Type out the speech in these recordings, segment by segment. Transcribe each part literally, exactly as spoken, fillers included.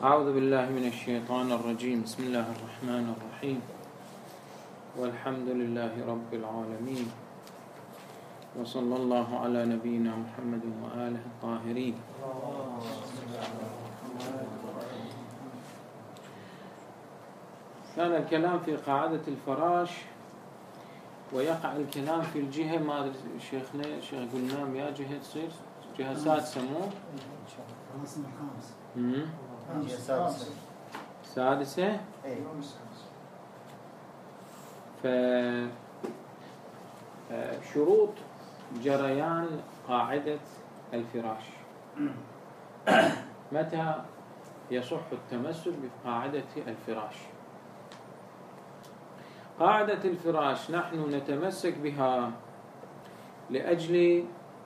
أعوذ بالله من الشيطان الرجيم. بسم الله الرحمن الرحيم، والحمد لله رب العالمين، وصلى الله على نبينا محمد وآله الطاهرين. كان الكلام في قاعدة الفراش، ويقع الكلام في الجهة ما شيخنا شيخ قلنا يا جهة تصير جهة سادسة مو؟ سادسة. فشروط جريان قاعدة الفراش، متى يصح التمسك بقاعدة الفراش؟ قاعدة الفراش نحن نتمسك بها لأجل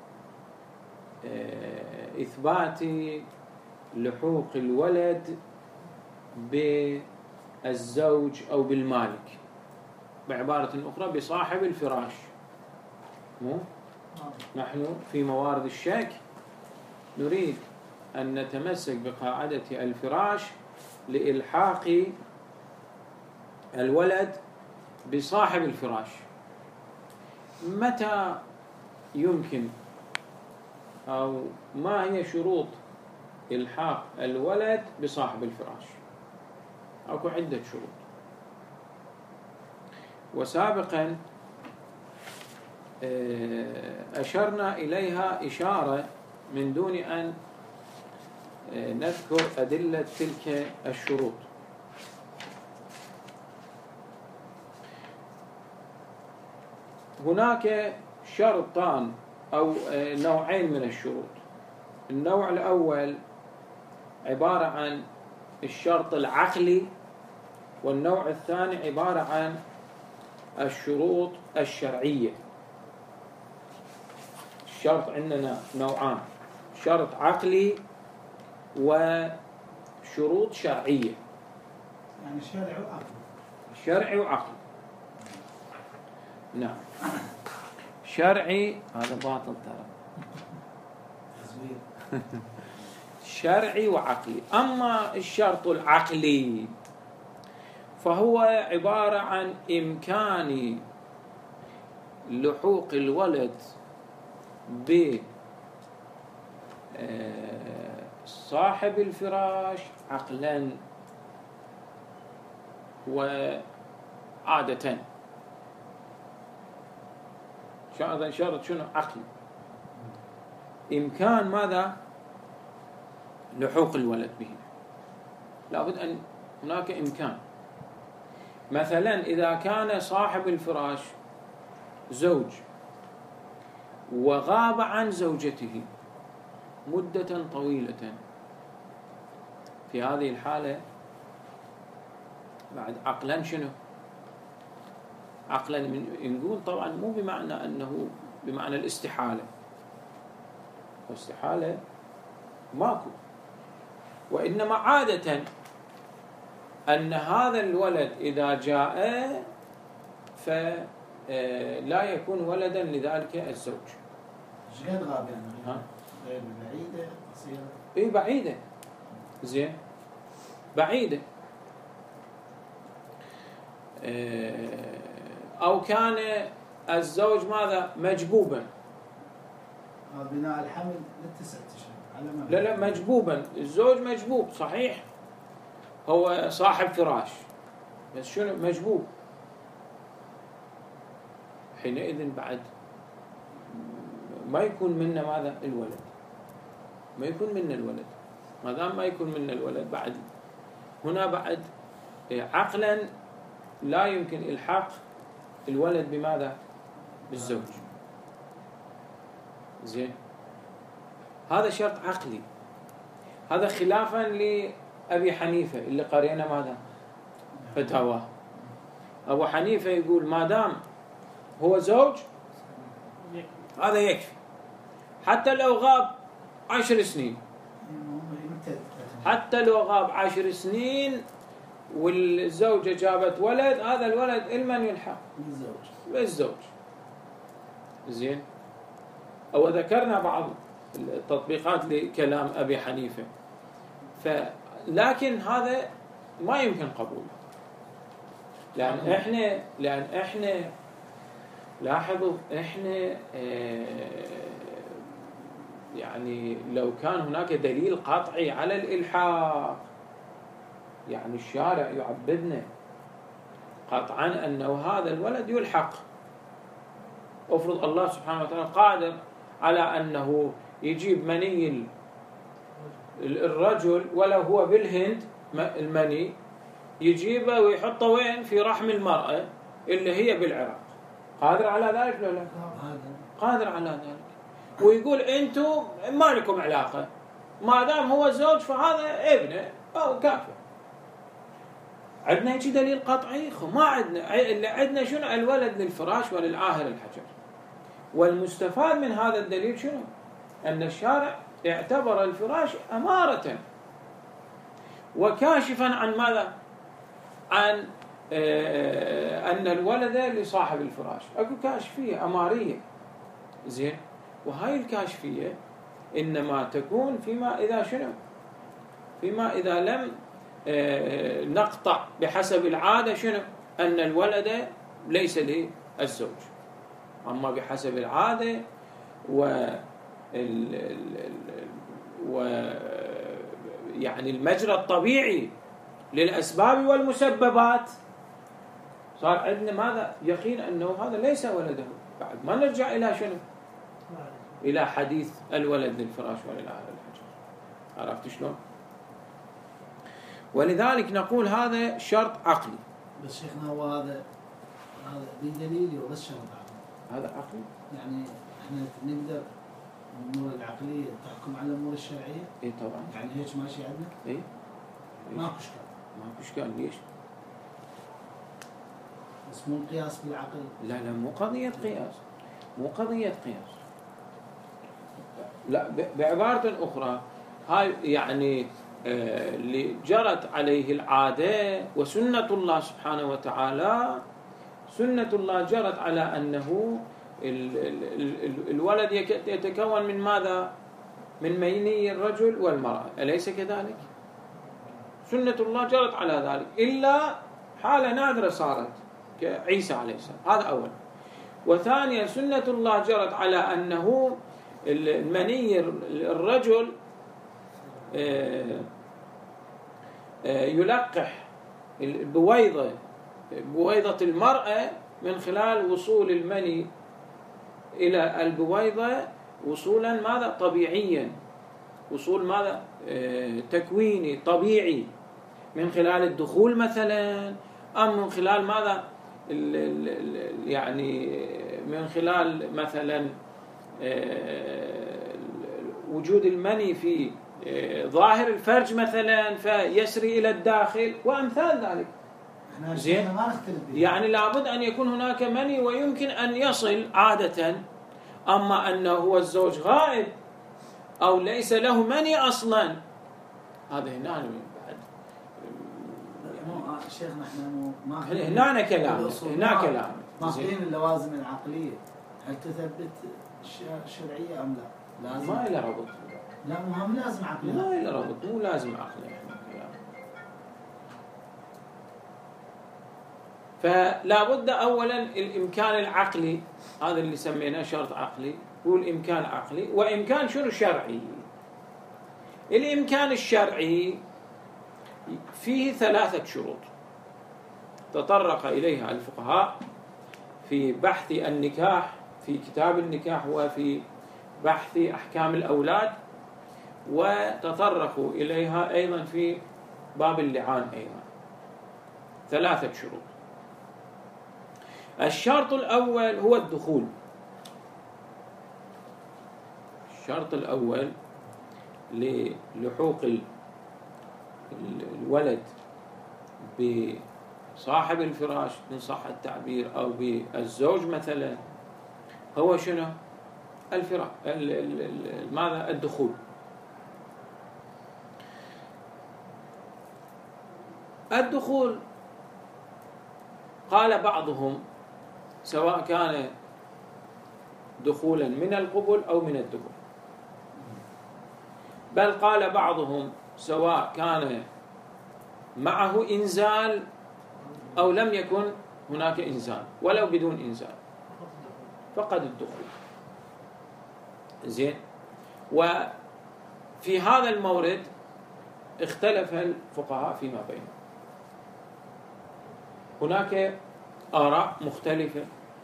إثبات لحوق الولد بالزوج أو بالمالك، بعبارة أخرى بصاحب الفراش. مو؟ نحن في موارد الشك نريد أن نتمسك بقاعدة الفراش لإلحاق الولد بصاحب الفراش. متى يمكن أو ما هي شروط إلحاق الولد بصاحب الفراش؟ أكو عدة شروط، وسابقا أشرنا إليها إشارة من دون أن نذكر أدلة تلك الشروط. هناك شرطان أو نوعين من الشروط. النوع الأول عبارة عن الشرط العقلي، والنوع الثاني عبارة عن الشروط الشرعية. الشرط عندنا نوعان، شرط عقلي وشروط شرعية. يعني شرعي وعقلي. شرعي وعقلي، نعم. شرعي هذا باطل ترى. شرعي وعقلي. أما الشرط العقلي فهو عبارة عن إمكان لحوق الولد بصاحب الفراش عقلا وعادة. هذا شرط شنو؟ عقلي. إمكان ماذا؟ لحوق الولد به. لابد أن هناك إمكان. مثلا إذا كان صاحب الفراش زوج وغاب عن زوجته مدة طويلة، في هذه الحالة بعد عقلا شنو؟ عقلا نقول طبعا مو بمعنى أنه بمعنى الاستحالة، الاستحالة ماكو، وإنما عادة أن هذا الولد إذا جاء فلا يكون ولدا لذلك الزوج. غير غاب يعني غير بعيدة تصير إيه بعيدة، زين بعيدة. أو كان الزوج ماذا؟ مجبوبا. بناء الحمل للتسعة أشهر على ما لا لا مجبوبا، الزوج مجبوب صحيح، هو صاحب فراش بس شنو؟ مجبوب. حينئذ بعد ما يكون منا ماذا؟ الولد. ما يكون منا الولد. ما دام ما يكون منا الولد بعد هنا بعد عقلا لا يمكن إلحاق الولد بماذا؟ بالزوج. زين، هذا شرط عقلي. هذا خلافا لأبي حنيفة اللي قرينا ماذا؟ فتاواه. أبو حنيفة يقول ما دام هو زوج هذا يكفي، حتى لو غاب عشر سنين، حتى لو غاب عشر سنين والزوجة جابت ولد، هذا الولد لمن يلحق؟ بالزوج. بالزوج. زين. أو ذكرنا بعض التطبيقات لكلام أبي حنيفة. لكن هذا ما يمكن قبوله، لأن إحنا لأن إحنا لاحظوا إحنا يعني لو كان هناك دليل قطعي على الإلحاق، يعني الشارع يعبدنا قطعا أنه هذا الولد يلحق، أفرض الله سبحانه وتعالى قادر على أنه يجيب مني الرجل ولو هو بالهند، المني يجيبه ويحطه وين؟ في رحم المرأة اللي هي بالعراق. قادر على ذلك ولا لا؟ قادر على ذلك. ويقول أنتم ما لكم علاقة، ما دام هو الزوج فهذا ابنه أو كافر. عندنا هيك دليل قطعي؟ ما عندنا. اللي عندنا شنو؟ الولد للفراش وللعاهر الحجر. والمستفاد من هذا الدليل شنو؟ أن الشارع اعتبر الفراش أمارة وكاشفا عن ماذا؟ عن أن الولد لصاحب الفراش. أكو كاشفية أمارية، زين. وهاي الكاشفية إنما تكون فيما إذا شنو؟ فيما إذا لم نقطع بحسب العادة شنو؟ أن الولد ليس للزوج. أما بحسب العادة و و يعني المجرى الطبيعي للأسباب والمسببات، صار عندنا ماذا؟ يقين أنه هذا ليس ولده. بعد ما نرجع إلى شنو؟ إلى حديث الولد للفراش وللعاهر الحجر. عرفت شلون؟ ولذلك نقول هذا شرط عقلي. بس شيخنا هو هذا هذا بدليل وبس شرط عقلي. هذا عقلي؟ يعني احنا نقدر الأمور العقلية تحكم على الأمور الشرعية؟ إيه طبعا. يعني هيك ماشي عندنا؟ إيه. ماكو إشكال. ماكو إشكال. ليش؟ بس مو قياس بالعقل. لا لا مو قضية قياس، مو قضية قياس. لا بعبارة أخرى، هاي يعني اللي جرت عليه العادة وسنة الله سبحانه وتعالى، سنة الله جرت على أنه الولد يتكون من ماذا؟ من مني الرجل والمرأة، أليس كذلك؟ سنة الله جرت على ذلك، إلا حالة نادرة صارت كعيسى عليه السلام. هذا أول. وثانيا سنة الله جرت على أنه المني الرجل يلقح البويضة بويضة المرأة من خلال وصول المني إلى البويضة وصولا ماذا؟ طبيعيا، وصول ماذا؟ تكويني طبيعي، من خلال الدخول مثلا، أم من خلال ماذا؟ يعني من خلال مثلا وجود المني في ظاهر الفرج مثلا فيسري إلى الداخل وأمثال ذلك. زين. يعني لابد أن يكون هناك مني ويمكن أن يصل عادة. أما أنه هو الزوج غائب أو ليس له مني أصلا، هذا هنا بعد شيخنا احنا ما هنا كلام هنا كلام ماخذين اللوازم العقلية، هل تثبت شرعية أم لا؟ لازم. ما إلى ربط. لا مهم لازم عقلي. ما إلى ربط، مو لازم عقلي. فلا بد أولا الإمكان العقلي، هذا اللي سميناه شرط عقلي، هو الإمكان عقلي. وإمكان شنو؟ شرعي. الإمكان الشرعي فيه ثلاثة شروط تطرق إليها الفقهاء في بحث النكاح، في كتاب النكاح وفي بحث أحكام الأولاد، وتطرقوا إليها أيضا في باب اللعان أيضا. ثلاثة شروط. الشرط الأول هو الدخول. الشرط الأول للحوق الولد بصاحب الفراش إن صح التعبير أو بالزوج مثلا هو شنو؟ الفراش. ماذا؟ الدخول. الدخول قال بعضهم سواء كان دخولا من القبل أو من الدبر، بل قال بعضهم سواء كان معه إنزال أو لم يكن هناك إنزال، ولو بدون إنزال فقد الدخول. زين. وفي هذا المورد اختلف الفقهاء فيما بينهم، هناك آراء مختلفة،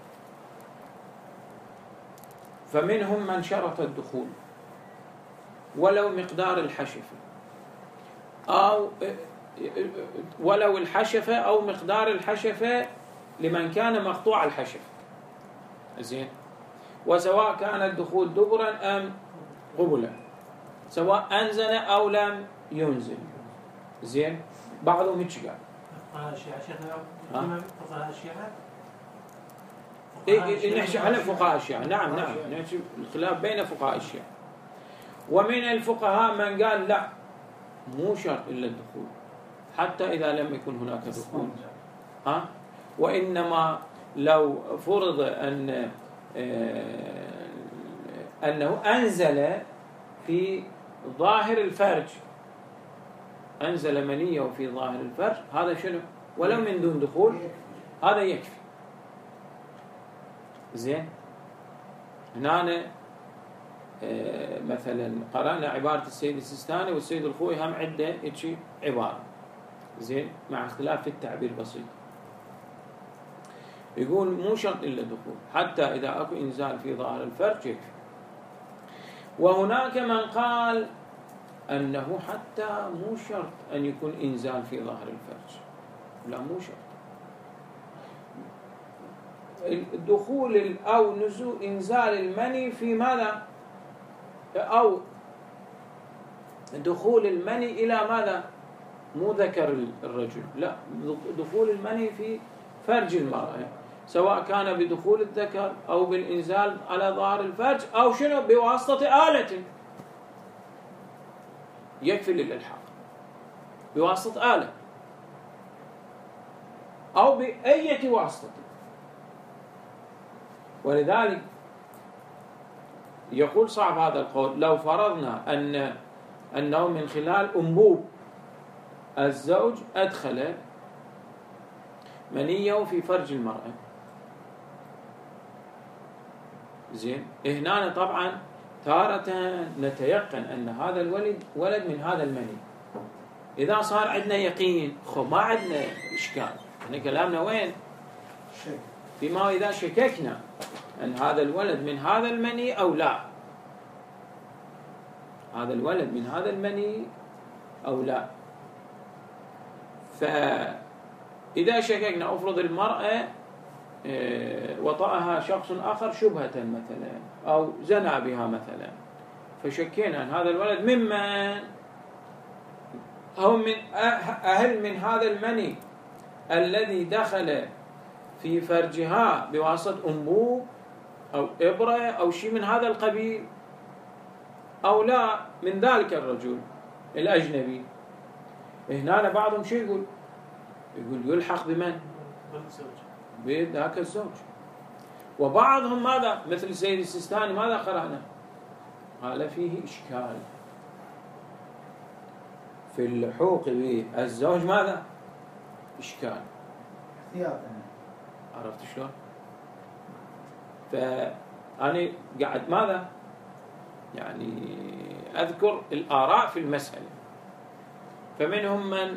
فمنهم من شرط الدخول ولو مقدار الحشفة أو ولو الحشفة أو مقدار الحشفة لمن كان مقطوع الحشفة. زين. وسواء كان الدخول دبرا أم قبلا، سواء أنزل أو لم ينزل. زين. بعضهم هيك قال. فقهاء الشيعة شيخنا فقهاء الشيعة إيه نحكي على فقهاء الشيعة. نعم نعم نحكي الخلاف بين فقهاء الشيعة. ومن الفقهاء من قال لا، مو شرط إلا الدخول حتى إذا لم يكن هناك دخول، ها، وإنما لو فرض أن أنه أنزل في ظاهر الفرج، أنزل منيه في ظاهر الفرج، هذا شنو؟ ولو من دون دخول هذا يكفي. زين. هنا مثلا قرأنا عبارة السيد السيستاني والسيد الخوي هم عدة هيك عبارة. زين. مع اختلاف في التعبير بسيط. يقول مو شرط إلا الدخول، حتى إذا أكو إنزال في ظاهر الفرج يكفي. وهناك من قال أنه حتى مو شرط أن يكون إنزال في ظاهر الفرج، لا مو شرط. الدخول أو نزول إنزال المني في ماذا؟ أو دخول المني إلى ماذا؟ مو ذكر الرجل، لا، دخول المني في فرج المرأة، سواء كان بدخول الذكر أو بالإنزال على ظاهر الفرج أو شنو بواسطة آلة، يكفي للإلحاق بواسطة آلة أو بأية واسطة. ولذلك يقول صعب هذا القول لو فرضنا أن أنه من خلال أنبوب الزوج أدخل منيه في فرج المرأة. زين. هنا طبعا تارة نتيقن أن هذا الولد ولد من هذا المني. إذا صار عندنا يقين خو ما عندنا إشكال، احنا كلامنا وين؟ فيما إذا شككنا أن هذا الولد من هذا المني أو لا، هذا الولد من هذا المني أو لا. فإذا شككنا أفرض المرأة وطأها شخص آخر شبهة مثلا أو زنى بها مثلا، فشكينا أن هذا الولد ممن هم من أهل من هذا المني الذي دخل في فرجها بواسطة أنبوب أو إبرة أو شيء من هذا القبيل، أو لا من ذلك الرجل الأجنبي. هنا بعضهم شو يقول؟ يقول يلحق بمن؟ بذاك الزوج. وبعضهم ماذا؟ مثل السيد السيستاني ماذا قرأنا؟ قال فيه إشكال في اللحوق بالزوج، ماذا؟ إشكال. عرفت شلون؟ فأنا قاعد ماذا؟ يعني أذكر الآراء في المسألة. فمنهم من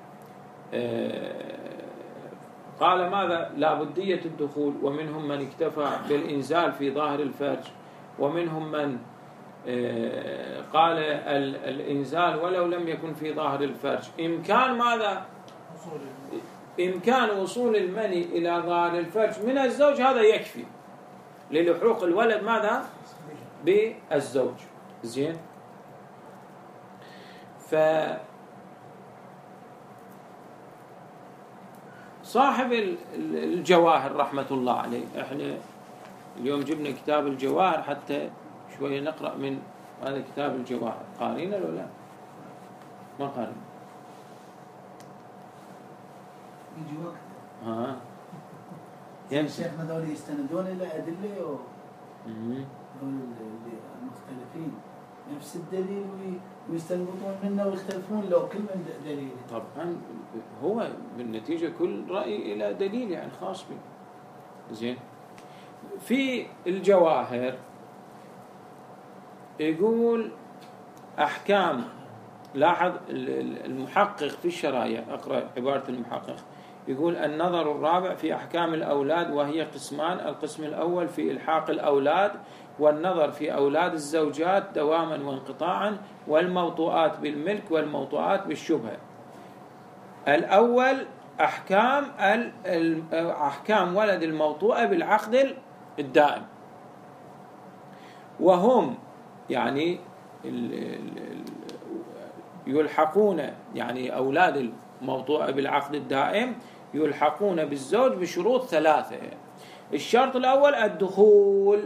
قال ماذا؟ لا بدية الدخول، ومنهم من اكتفى بالإنزال في ظاهر الفرج، ومنهم من قال الإنزال ولو لم يكن في ظاهر الفرج. إمكان ماذا؟ إمكان وصول المني إلى ظاهر الفرج من الزوج هذا يكفي للحوق الولد ماذا؟ بالزوج. زين. ف صاحب الجواهر رحمة الله عليه، احنا اليوم جبنا كتاب الجواهر حتى شوية نقرأ من هذا كتاب الجواهر. قارينا ولا لا؟ ما قارين. يجي وقت. ها. يمشي. شيخنا ذول يستندون إلى أدلة و. المختلفين. نفس الدليل ويستنبطون منه ويختلفون لو كل من دليل. طبعا هو بالنتيجة كل رأي إلى دليل يعني خاص به. زين. في الجواهر يقول أحكام، لاحظ المحقق في الشرايع، أقرأ عبارة المحقق، يقول النظر الرابع في أحكام الأولاد وهي قسمان: القسم الأول في إلحاق الأولاد والنظر في أولاد الزوجات دواما وانقطاعا، والموطوءات بالملك والموطوءات بالشبهة. الأول أحكام أحكام ولد الموطوءة بالعقد الدائم، وهم يعني يلحقون، يعني أولاد الموطوءة بالعقد الدائم يلحقون بالزوج بشروط ثلاثة. الشرط الأول الدخول.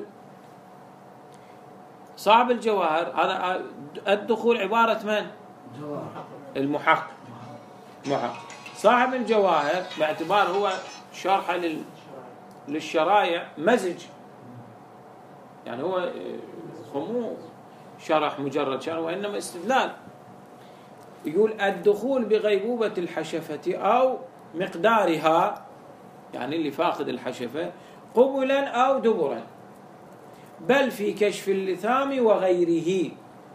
صاحب الجواهر هذا الدخول عبارة من؟ المحقق. محقق. صاحب الجواهر باعتبار هو شرح للشرايع مزج، يعني هو مو شرح مجرد شرح وإنما استدلال. يقول الدخول بغيبوبة الحشفة أو مقدارها، يعني اللي فاقد الحشفة، قبلا أو دبرا، بل في كشف اللثام وغيره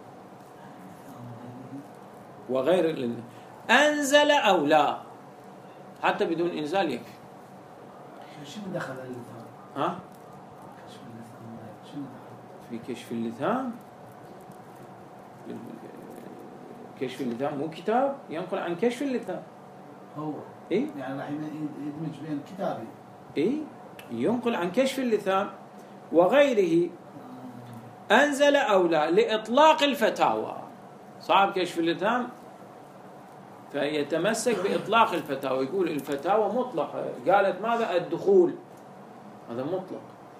وغير اللثام، أنزل أو لا، حتى بدون إنزال يكفي. شنو دخل اللثام؟ ها؟ كشف اللثام شنو دخل؟ في كشف اللثام، كشف اللثام مو كتاب ينقل عن كشف اللثام. هو إيه؟ يعني راح يدمج بين كتابي. إيه؟ ينقل عن كشف اللثام وغيره أنزل أو لا لإطلاق الفتاوى. صاحب كشف اللثام فيتمسك بإطلاق الفتاوى، يقول الفتاوى مطلقة، قالت ماذا؟ الدخول، هذا مطلق.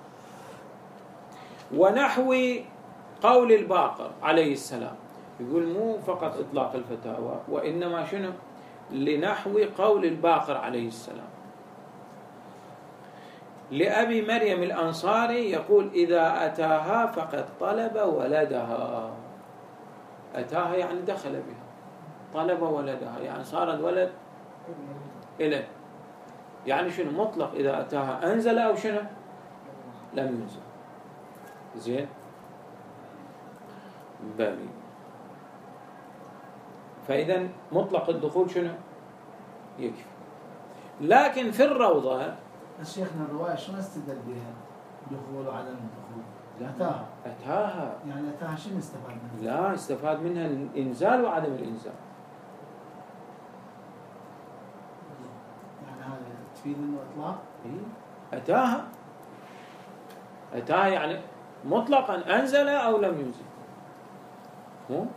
ونحو قول الباقر عليه السلام، يقول مو فقط إطلاق الفتاوى وإنما شنو؟ لنحو قول الباقر عليه السلام لأبي مريم الأنصاري، يقول إذا أتاها فقد طلب ولدها. أتاها يعني دخل بها، طلب ولدها يعني صار الولد إليه، يعني شنو؟ مطلق. إذا أتاها أنزل أو شنو؟ لم ينزل. زين. بابي. فإذا مطلق الدخول شنو؟ يكفي. لكن في الروضة بس شيخنا الرواية شنو استدل بها؟ دخول وعدم الدخول؟ أتاها. أتاها يعني أتاها شنو استفاد منها؟ لا، استفاد منها الإنزال وعدم الإنزال. يعني هذا تفيد إنه إطلاق؟ إيه؟ أتاها أتاها يعني مطلقا أنزل أو لم ينزل. مو؟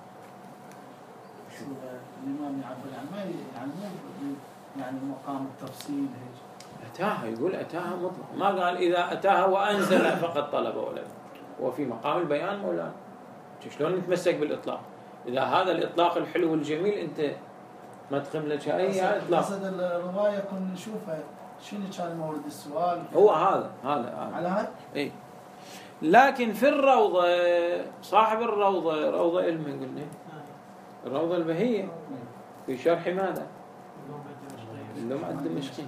الإمام يعبر عن ما يعني مو يعني مقام التفصيل هيك. أتاها، يقول أتاها مطلق، ما قال إذا أتاها وأنزل فقد طلب ولد. وفي مقام البيان مولانا، شلون نتمسك بالإطلاق؟ إذا هذا الإطلاق الحلو والجميل أنت ما تقيم لك أي إطلاق. قصد الرواية كنا نشوفها شنو كان مورد السؤال. هو هذا هذا على هذا. إيه. لكن في الروضة، صاحب الروضة روضة علم قلنا، الروضة البهية في شرح ماذا؟ اللمعة الدمشقية.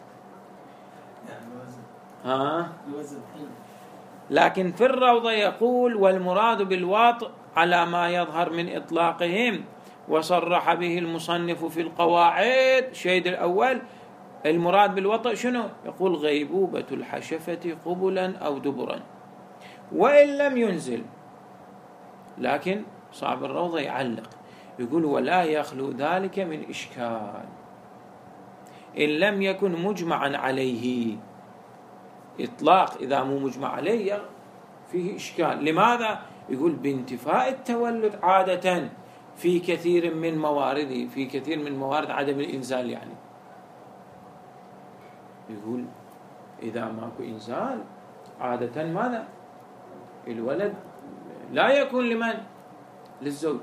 ها؟ لكن في الروضة يقول والمراد بالواطئ على ما يظهر من إطلاقهم، وصرح به المصنف في القواعد. شيد الأول المراد بالوطئ شنو؟ يقول غيبوبة الحشفة قبلا أو دبرا وإن لم ينزل. لكن صاحب الروضة يعلق يقول ولا يخلو ذلك من إشكال إن لم يكن مجمعا عليه. إطلاق إذا مو مجمع عليه فيه إشكال. لماذا؟ يقول بانتفاء التولد عادة في كثير من موارده، في كثير من موارد عدم الإنزال. يعني يقول إذا ماكو إنزال عادة ماذا؟ الولد لا يكون لمن؟ للزوج،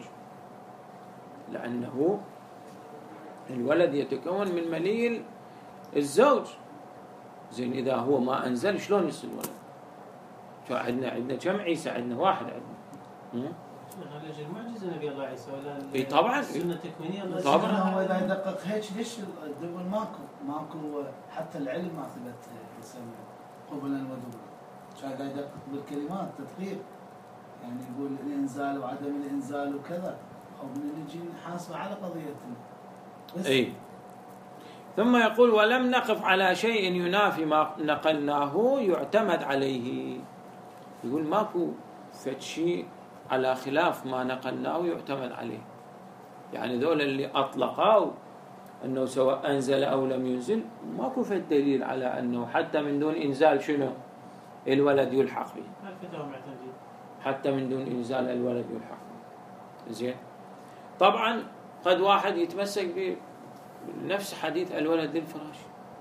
لأنه الولد يتكون من مني الزوج. زين إذا هو ما أنزل شلون يصير الولد؟ شو عندنا عندنا كم عيسى؟ عندنا واحد عندنا. شيخ المعجزة نبي الله عيسى ولا اي طبعا السنة التكوينية الله طبعاً. يسلمك. هو اذا يدقق هيك ليش الدبر ماكو ماكو حتى العلم ما ثبت يسمى قبلا ودبرا. عشان اذا يدقق بالكلمات تدقيق يعني يقول الانزال وعدم الانزال وكذا او من نجي نحاسبه على قضيتنا بس. اي. ثم يقول ولم نقف على شيء ينافي ما نقلناه يعتمد عليه. يقول ماكو فد شيء على خلاف ما نقلناه يعتمد عليه. يعني ذول اللي أطلقوا أنه سواء أنزل أو لم ينزل ماكو فد دليل على أنه حتى من دون إنزال شنو الولد يلحق به، حتى من دون إنزال الولد يلحق به. زين. طبعا قد واحد يتمسك بنفس حديث الولد للفراش،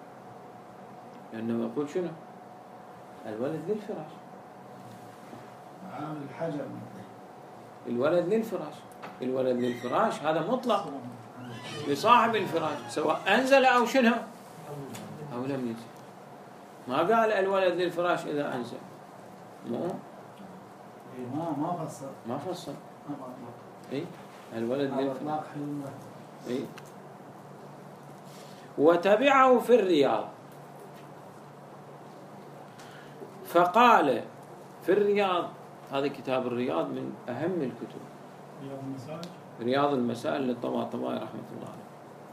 لأنه يقول شنو الولد للفراش، عامل الحجر الولد للفراش، الولد للفراش هذا مطلق لصاحب الفراش سواء أنزل أو شنو أو لم ينزل. ما قال الولد للفراش إذا أنزل، مو ما ما فصل ما فصل ما أطلق. إيه الولد للفراش. إيه. وتبعه في الرياض فقال في الرياض، هذا كتاب الرياض من أهم الكتب، رياض المسائل للطباطبائي رحمة الله عليه.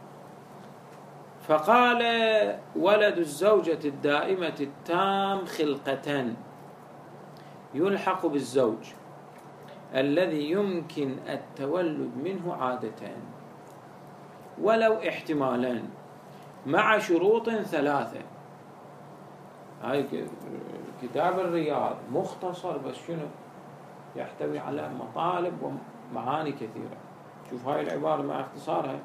فقال ولد الزوجة الدائمة التام خلقة يلحق بالزوج الذي يمكن التولد منه عادة ولو احتمالان مع شروط ثلاثة. هاي كتاب الرياض مختصر بس شنو يحتوي على مطالب ومعاني كثيرة. شوف هاي العبارة مع اختصارها.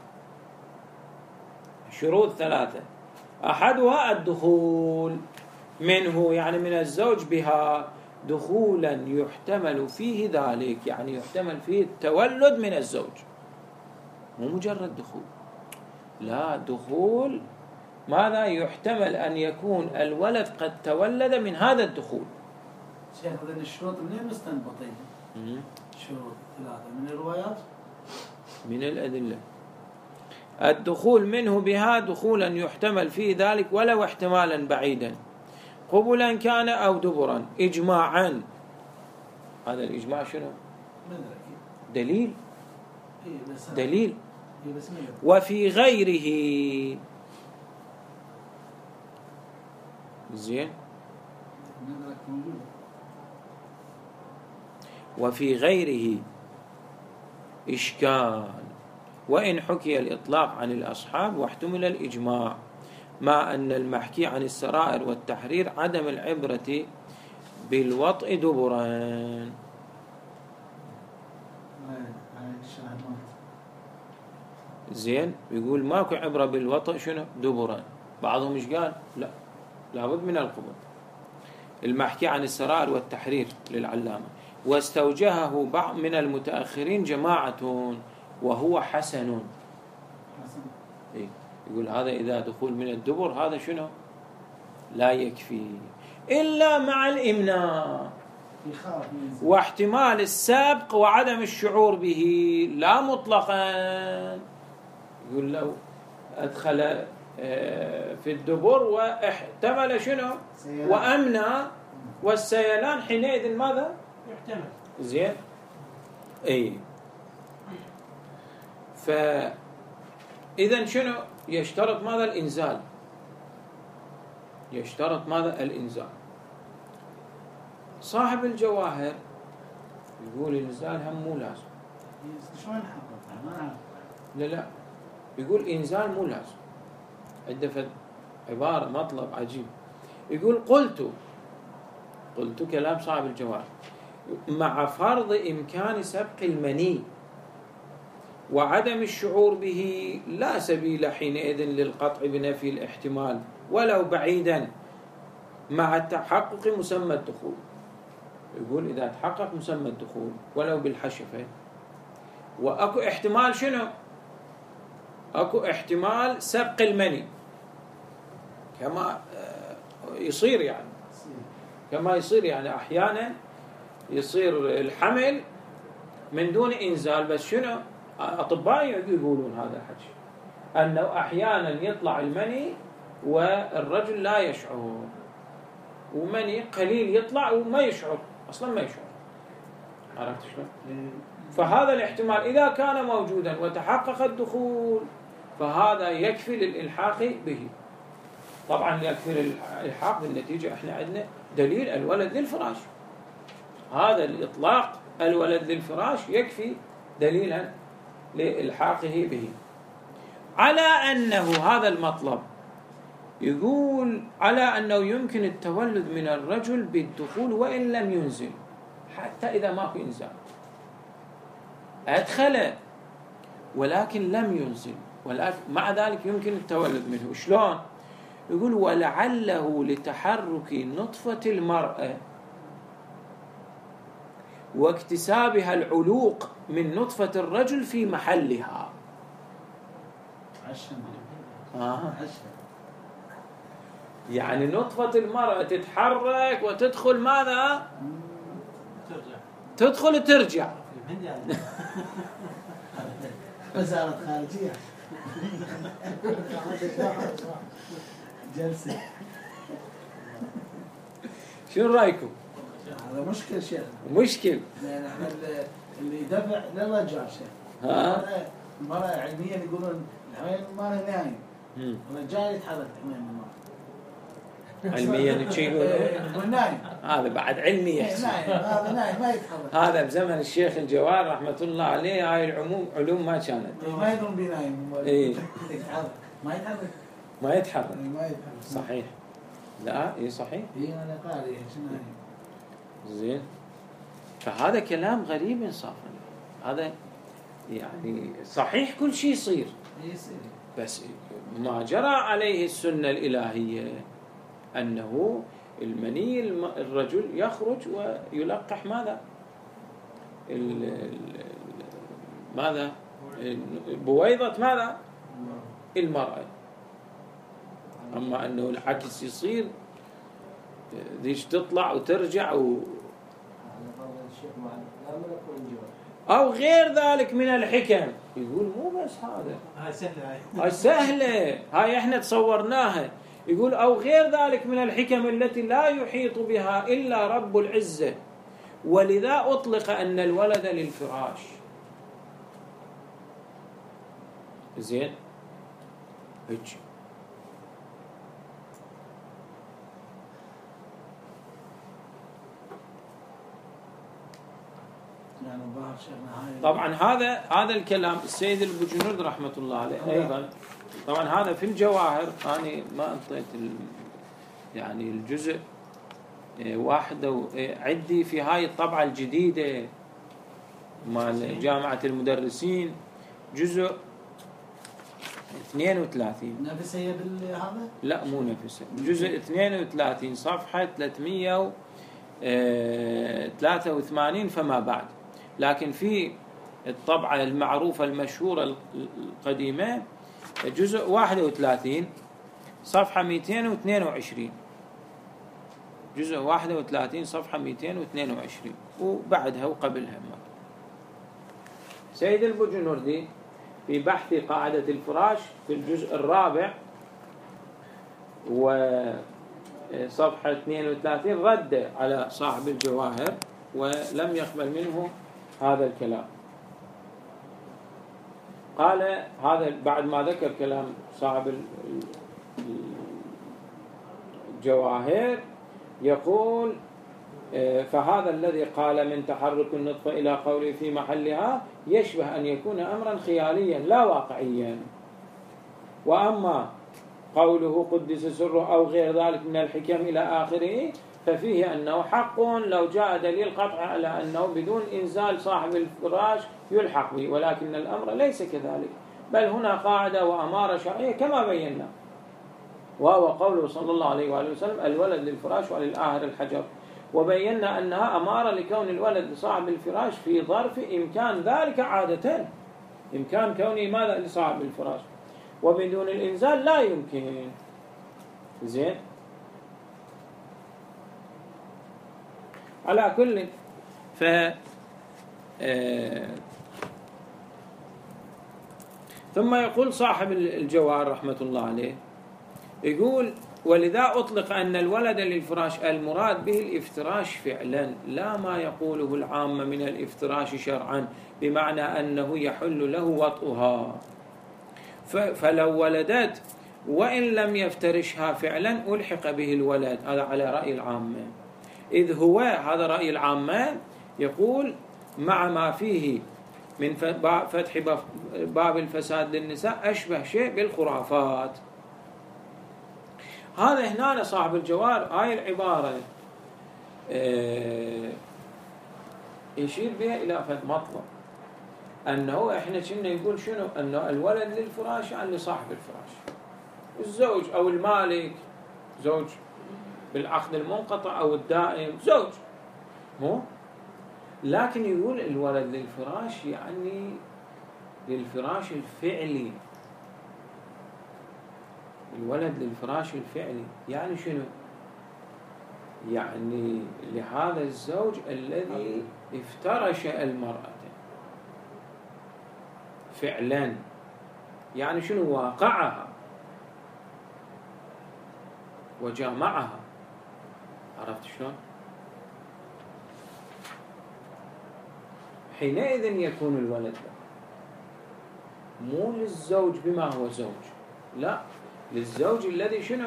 شروط ثلاثة، أحدها الدخول منه يعني من الزوج بها دخولا يحتمل فيه ذلك، يعني يحتمل فيه التولد من الزوج، مو مجرد دخول، لا دخول ماذا يحتمل أن يكون الولد قد تولد من هذا الدخول. شيخ هذين الشروط منين مستنبطين؟ شروط ثلاثة من الروايات من الأدلة. الدخول منه بها دخولا يحتمل فيه ذلك ولو احتمالا بعيدا قبلا كان أو دبرا إجماعا. هذا الإجماع شنو؟ دليل دليل. وفي غيره زين. وفي غيره إشكال وإن حكي الإطلاق عن الأصحاب واحتمل الإجماع مع أن المحكي عن السرائر والتحرير عدم العبرة بالوطء دبرا. زين. يقول ماكو عبرة بالوطء شنو دبرا. بعضهم إيش قال؟ لا لابد من القبول. المحكي عن السرائر والتحرير للعلامة واستوجهه بعض من المتأخرين جماعة وهو حسن. إيه؟ يقول هذا إذا دخول من الدبر هذا شنو لا يكفي إلا مع الإمناء واحتمال السابق وعدم الشعور به لا مطلقا. يقول لو أدخل في الدبر واحتمل شنو وأمنى والسيلان حينئذ ماذا يحتمل. زين. أي. فإذا شنو يشترط ماذا الإنزال، يشترط ماذا الإنزال. صاحب الجواهر يقول الإنزال هم مو لازم. شلون حقق ما أعرف. لا لا يقول إنزال مو لازم. عنده عبارة مطلب عجيب يقول قلت قلت كلام صاحب الجواهر مع فرض إمكان سبق المني وعدم الشعور به لا سبيل حينئذ للقطع بنفي الاحتمال ولو بعيدا مع تحقق مسمى الدخول. يقول إذا تحقق مسمى الدخول ولو بالحشفة وأكو احتمال شنو أكو احتمال سبق المني كما يصير يعني كما يصير يعني أحيانا يصير الحمل من دون إنزال. بس شنو أطباء يقولون هذا الحكي، أنه أحيانا يطلع المني والرجل لا يشعر، ومني قليل يطلع وما يشعر أصلا، ما يشعر. عرفت شلون؟ فهذا الاحتمال إذا كان موجودا وتحقق الدخول فهذا يكفي للإلحاق به. طبعا يكفي للإلحاق بالنتيجة، احنا عندنا دليل الولد للفراش، هذا الإطلاق الولد للفراش يكفي دليلا لإلحاقه به. على أنه هذا المطلب يقول على أنه يمكن التولد من الرجل بالدخول وإن لم ينزل، حتى إذا ما في إنزال أدخل ولكن لم ينزل، ولكن مع ذلك يمكن التولد منه. شلون؟ يقول ولعله لتحرك نطفة المرأة واكتسابها العلوق من نطفة الرجل في محلها. عشان آه. عشان يعني نطفة المرأة تتحرك وتدخل ماذا؟ ترجع تدخل وترجع. وزارة خارجية جلسة. شو رأيكم؟ هذا مشكل شيخ، مشكل. لأن احنا اللي- اللي يدفع للرجال شيخ. ها؟ المرأة- المرأة علميا يقولون الحمين ما له نايم، مم. الرجال يتحرك الحمين المرأة. علميا تشيلون يقول نايم. هذا بعد علمي إيه، يحسن. نايم، هذا نايم ما يتحرك. هذا بزمن الشيخ الجوار رحمة الله عليه هاي العموم علوم ما كانت. إيه، ما يقولون بنايم. إيه. يتحرك ما يتحرك. ما يتحرك. إيه، ما يتحرك. صحيح. لا اي صحيح. إيه أنا قاري إيش نايم. زين. فهذا كلام غريب انصافا. هذا يعني صحيح كل شيء يصير، يصير. بس ما جرى عليه السنة الإلهية أنه المني الم- الرجل يخرج ويلقح ماذا؟ ال- ال- ماذا؟ بويضة ماذا؟ المرأة. أما أنه العكس يصير، ذيش تطلع وترجع و... أو غير ذلك من الحكم. يقول مو بس هذا، هاي سهلة هاي. هاي سهلة، هاي احنا تصورناها. يقول أو غير ذلك من الحكم التي لا يحيط بها إلا رب العزة، ولذا أطلق أن الولد للفراش. زين هيك. يعني الظاهر شيخنا هاي. طبعا هذا هذا الكلام السيد البجنود رحمة الله عليه أيضا. طبعا هذا في الجواهر، أنا ما أنطيت ال... يعني الجزء إيه، واحد و... إيه، عندي في هاي الطبعة الجديدة مال جامعة المدرسين جزء اثنين وثلاثين. نفس هي بالهذا؟ لا مو نفسه، جزء اثنين وثلاثين صفحة ثلاثمية وثلاثة وثمانين فما بعد. لكن في الطبعة المعروفة المشهورة القديمة جزء واحد وثلاثين صفحة مئتين واثنين وعشرين، جزء واحد وثلاثين صفحة مئتين واثنين وعشرين وبعدها وقبلها. سيد البجنوردي في بحث قاعدة الفراش في الجزء الرابع وصفحة اثنين وثلاثين رد على صاحب الجواهر ولم يقبل منه هذا الكلام. قال هذا بعد ما ذكر كلام صاحب الجواهر يقول فهذا الذي قال من تحرك النطفة إلى قوله في محلها يشبه أن يكون أمرا خياليا لا واقعيا. وأما قوله قدس سره أو غير ذلك من الحكم إلى آخره ففيه أنه حق لو جاء دليل قطع على أنه بدون إنزال صاحب الفراش يلحق به، ولكن الأمر ليس كذلك، بل هنا قاعدة وأمارة شرعية كما بينا، وهو قوله صلى الله عليه وآله وسلم الولد للفراش وللآخر الحجر. وبينا أنها أمارة لكون الولد لصاحب الفراش في ظرف إمكان ذلك عادة، إمكان كونه ماذا لصاحب الفراش، وبدون الإنزال لا يمكن. زين. على كل آه ثم يقول صاحب الجوار رحمة الله عليه، يقول: ولذا أطلق أن الولد للفراش المراد به الافتراش فعلا، لا ما يقوله العامة من الافتراش شرعا، بمعنى أنه يحل له وطئها. فلو ولدت وإن لم يفترشها فعلا ألحق به الولد، هذا على رأي العامة، إذ هو هذا رأي العامة يقول مع ما فيه من فتح باب الفساد للنساء أشبه شيء بالخرافات. هذا هنا صاحب الجوار هاي العبارة يشير بها إلى فد مطلب، أنه إحنا كنا يقول شنو؟ أنه الولد للفراش يعني لصاحب الفراش، الزوج أو المالك، زوج بالعقد المنقطع أو الدائم زوج، مو؟ لكن يقول الولد للفراش يعني للفراش الفعلي، الولد للفراش الفعلي يعني شنو؟ يعني لهذا الزوج الذي افترش المرأة فعلا، يعني شنو؟ واقعها وجامعها. عرفت شلون؟ حينئذ يكون الولد مو للزوج بما هو زوج، لا، للزوج الذي شنو؟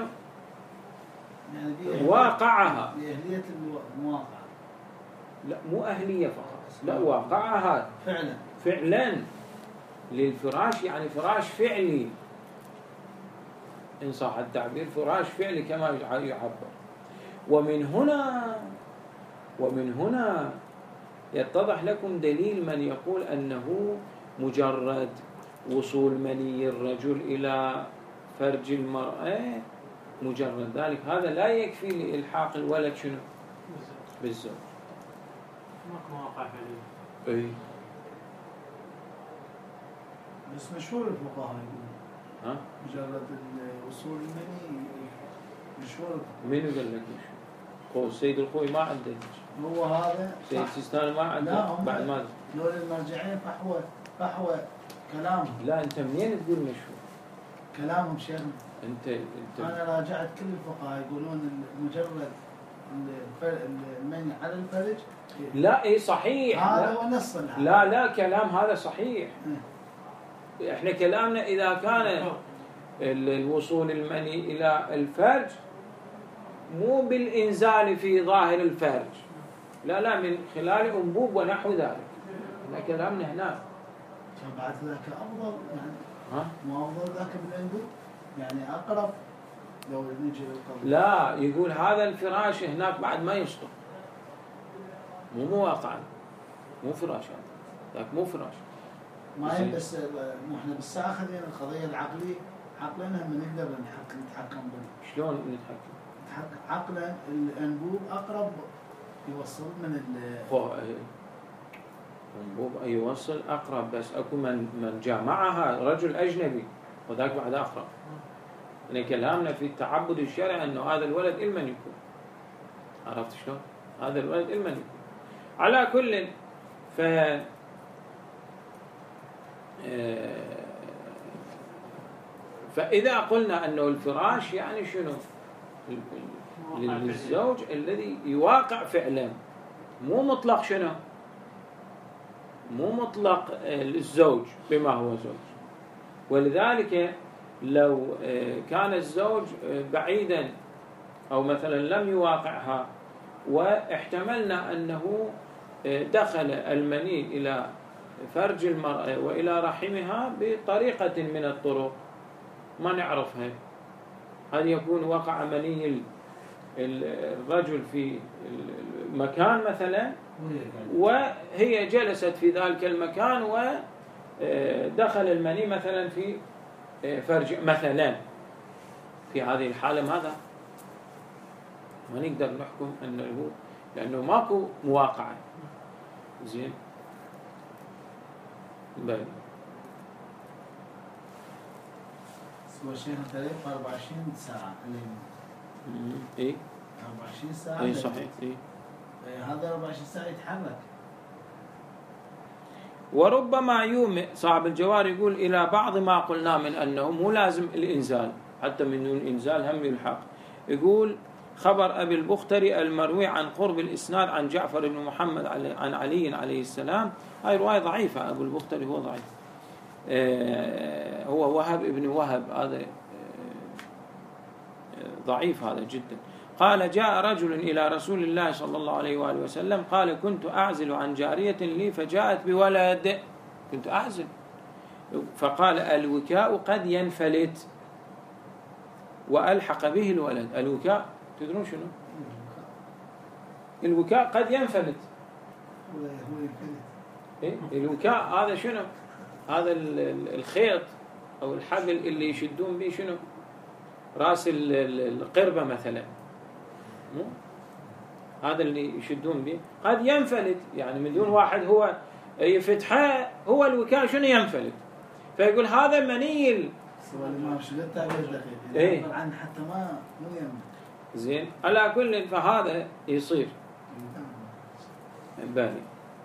يعني واقعها، لأهلية المواقعة، لا مو أهلية فقط، لا واقعها فعلا فعلا للفراش، يعني فراش فعلي إن صح التعبير، فراش فعلي كما يعبر. ومن هنا ومن هنا يتضح لكم دليل من يقول أنه مجرد وصول مني الرجل إلى فرج المرأة مجرد ذلك هذا لا يكفي لإلحاق الولد شنو؟ بالزوج. ماكو واقع فعلي. اي بس مشهور الفقهاء يقولون ها؟ مجرد الوصول المني مشهور. مين قال لك مشهور؟ هو السيد الخوي ما عنده، هو هذا سيد سيستاني ما عنده بعد ما دول المرجعين فحوى فحوى كلامهم. لا أنت منين تقول مشهور؟ كلامهم شيخنا. أنت أنت أنا راجعت كل الفقهاء يقولون مجرد المني على الفرج. لا إيه صحيح، هذا هو نص. لا لا كلام هذا صحيح. إحنا كلامنا إذا كان الوصول المني إلى الفرج مو بالإنزال في ظاهر الفرج، لا لا من خلال أنبوب ونحو ذلك، إحنا كلامنا هنا. بعد ذاك أفضل يعني. ها؟ مو أفضل ذاك بالأنبوب يعني أقرب لو نجي للقبر. لا يقول هذا الفراش هناك بعد ما يسقط، مو مواقعا، مو فراش هذا، ذاك مو فراش. ما هي بس مو احنا بس اخذين القضيه العقليه، عقلنا ما نقدر نتحكم نتحكم به. شلون نتحكم؟ عقلا الانبوب اقرب يوصل من ال الانبوب يوصل اقرب، بس اكو من من جامعها رجل اجنبي وذاك بعد اقرب. يعني كلامنا في التعبد الشرعي انه هذا الولد إلمن يكون. عرفت شلون؟ هذا الولد إلمن يكون. على كل ف فإذا قلنا أنه الفراش يعني شنو؟ للزوج الذي يواقع فعلا، مو مطلق شنو؟ مو مطلق للزوج بما هو زوج. ولذلك لو كان الزوج بعيدا أو مثلا لم يواقعها واحتملنا أنه دخل المني إلى فرج المرأة وإلى رحمها بطريقة من الطرق ما نعرفها، هل يكون وقع مني الرجل في المكان مثلا وهي جلست في ذلك المكان ودخل المني مثلا في فرج مثلا، في هذه الحالة ماذا؟ ما نقدر نحكم أنه لأنه ماكو مواقعة. زين بل سوى شيء تاريخ أربعة وعشرين ساعة اليوم. إيه أربعة وعشرين ساعة. إيه صحيح. إيه هذا أربعة وعشرين ساعة يتحرك. وربما يومئ صاحب الجوار يقول إلى بعض ما قلنا من أنه مو لازم الإنزال، حتى من دون إنزال هم يلحق. يقول خبر أبي البختري المروي عن قرب الإسناد عن جعفر بن محمد عن علي عليه السلام، هاي رواية ضعيفة، أبو البختري هو ضعيف، هو وهب ابن وهب، هذا ضعيف هذا جدا. قال جاء رجل إلى رسول الله صلى الله عليه وآله وسلم قال كنت أعزل عن جارية لي فجاءت بولد، كنت أعزل، فقال الوكاء قد ينفلت وألحق به الولد. الوكاء تدرون شنو؟ الوكاء قد ينفلت. إيه؟ الوكاء هذا شنو؟ هذا الخيط أو الحبل اللي يشدون به شنو؟ راس القربة مثلا، مو؟ هذا اللي يشدون به قد ينفلت، يعني من دون واحد هو يفتحه، هو الوكاء شنو ينفلت. فيقول هذا منيل. الإمام شو التعبير دقيق؟ إيه؟ عن حتى ما مو ينفلت. زين، على كل فهذا يصير بالي.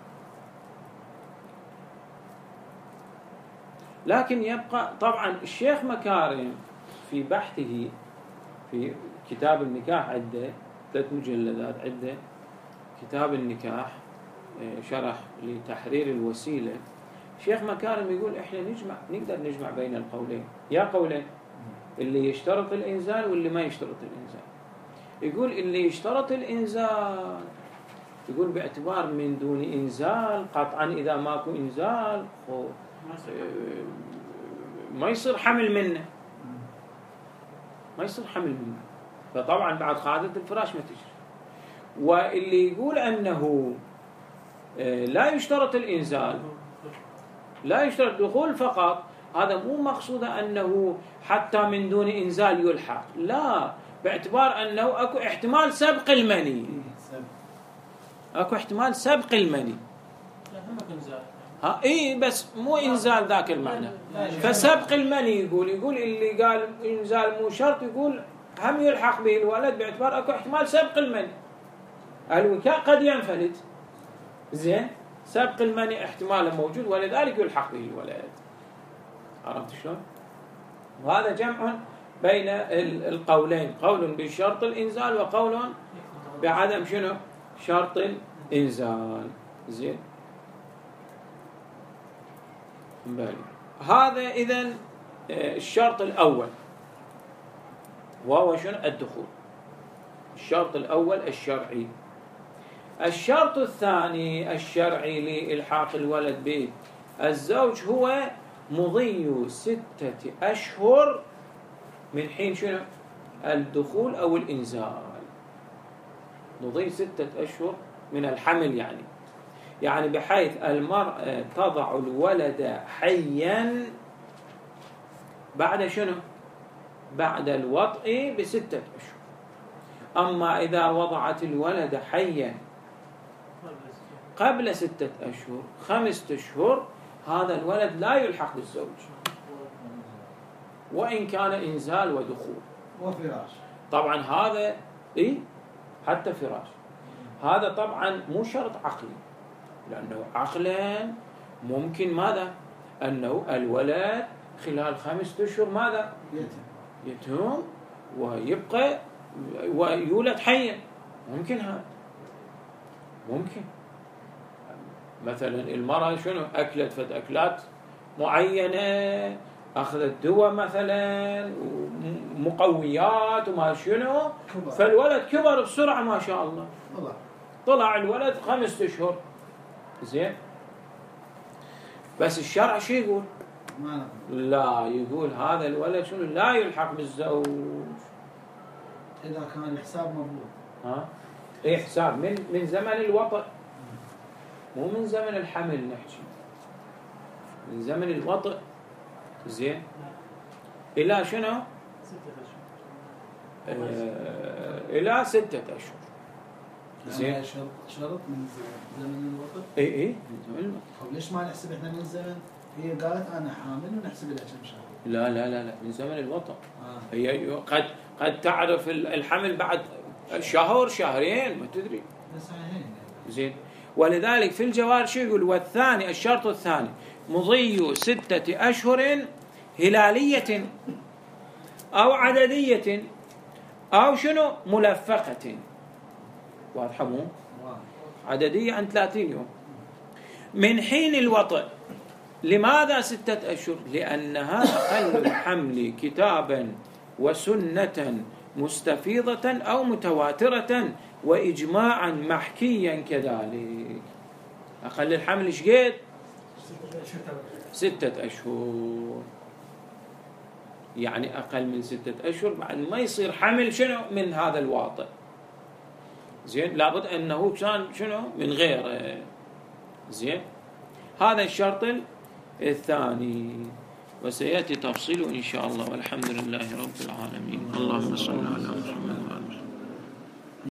لكن يبقى طبعا الشيخ مكارم في بحثه في كتاب النكاح عدة ثلاث مجلدات، عدة كتاب النكاح شرح لتحرير الوسيلة، الشيخ مكارم يقول احنا نجمع، نقدر نجمع بين القولين، يا قولين اللي يشترط الإنزال واللي ما يشترط الإنزال. يقول اللي يشترط الإنزال يقول باعتبار من دون إنزال قطعا، إذا ماكو إنزال ما يصير حمل منه، ما يصير حمل منه، فطبعا بعد قاعدة الفراش ما تجري. واللي يقول أنه لا يشترط الإنزال، لا يشترط دخول فقط، هذا مو مقصود أنه حتى من دون إنزال يلحق، لا، باعتبار أنه أكو احتمال سبق المني، أكو احتمال سبق المني. ها إيه، بس مو إنزال ذاك المعنى. فسبق المني يقول يقول اللي قال إنزال مو شرط، يقول هم يلحق به الولد باعتبار أكو احتمال سبق المني. الوكاء قد ينفلت، زين، سبق المني احتماله موجود ولذلك يلحق به الولد. عرفت شلون؟ وهذا جمع بين القولين، قول بشرط الإنزال وقول بعدم شنو؟ شرط الإنزال. زين، بالي. هذا إذن الشرط الأول وهو شنو؟ الدخول. الشرط الأول الشرعي. الشرط الثاني الشرعي لإلحاق الولد به الزوج هو مضي ستة أشهر من حين شنو؟ الدخول أو الإنزال. مضي ستة أشهر من الحمل، يعني يعني بحيث المرأة تضع الولد حيا بعد شنو؟ بعد الوطء بستة أشهر. أما إذا وضعت الولد حيا قبل ستة أشهر، خمسة أشهر، هذا الولد لا يلحق بالزوج وإن كان إنزال ودخول وفراش. طبعا هذا إيه؟ حتى فراش. هذا طبعا مو شرط عقلي، لأنه عقلا ممكن ماذا؟ أنه الولد خلال خمسة أشهر ماذا؟ يتم يتم ويبقى ويولد حيا. ممكن هذا، ممكن مثلا المرأة شنو أكلت فد أكلات معينة، أخذت دواء مثلا مقويات وما شنو، فالولد كبر بسرعة ما شاء الله، طلع الولد خمسة أشهر. زين، بس الشرع شو يقول؟ لا، يقول هذا الولد شنو؟ لا يلحق بالزوج إذا كان الحساب مضبوط. ها؟ إيه حساب من من زمن الوطء، مو من زمن الحمل نحكي، من زمن الوطء. زين، إلى شنو؟ آه إلى ستة أشهر. زين، شرط من زمن الوطء. إيه إيه من زمن الوطء. طب ليش ما نحسب إحنا من زمن؟ هي قالت أنا حامل ونحسب لها كم شهر. لا لا لا لا، من زمن الوطء. آه. هي قد قد تعرف الحمل بعد شهر شهرين، ما تدري. صحيح. زين، ولذلك في الجواهر شو يقول؟ والثاني الشرط الثاني مضي ستة أشهر هلالية أو عددية أو شنو ملفقة. واضحة مو؟ عددية عن ثلاثين يوم من حين الوطئ. لماذا ستة أشهر؟ لأنها أقل الحمل كتابا وسنة مستفيضة أو متواترة وإجماعا محكيا كذلك. أقل الحمل إيش قد؟ ستة أشهر. يعني أقل من ستة أشهر بعد ما يصير حمل شنو من هذا الواطئ. زين، لابد أنه كان شنو من غيره. زين، هذا الشرط الثاني وسيأتي تفصيله إن شاء الله. والحمد لله رب العالمين. اللهم صل على محمد.